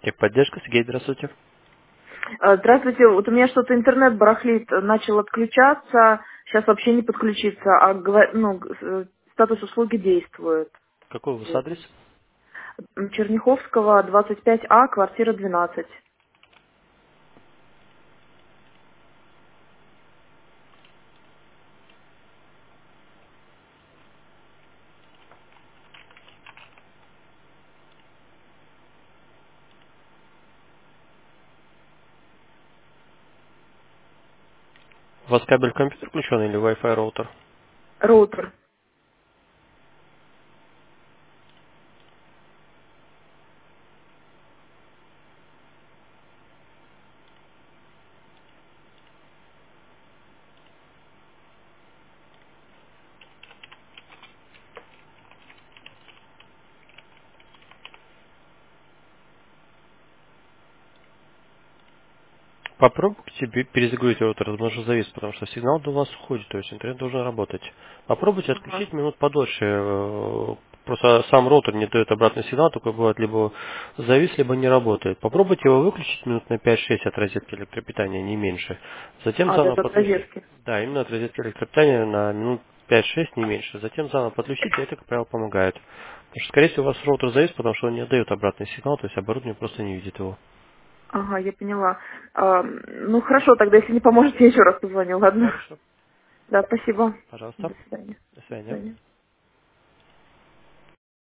Техподдержка, Сергей, здравствуйте. Здравствуйте, вот у меня что-то интернет барахлит, начал отключаться, сейчас вообще не подключиться, а статус услуги действует. Какой у вас Вот. адрес? Черняховского, 25А, квартира 12. У вас кабель в компьютер включен или Wi-Fi роутер? Роутер. Попробуйте перезагрузить роутер, возможно, завис, потому что сигнал до вас уходит, то есть интернет должен работать. Попробуйте Ага. отключить минут подольше. Просто сам роутер не дает обратный сигнал, только бывает либо завис, либо не работает. Попробуйте его выключить минут на 5-6 от розетки электропитания, не меньше. Затем Да, заново от подключить. розетки. Да, именно от розетки электропитания на минут 5-6, не меньше. Затем заново подключить, и это, как правило, помогает. Потому что, скорее всего, у вас роутер завис, потому что он не отдает обратный сигнал, то есть оборудование просто не видит его. Ага, я поняла. Ну хорошо, тогда если не поможете, я еще раз позвоню, ладно? Хорошо. Да, спасибо. Пожалуйста. До свидания. До До свидания. свидания.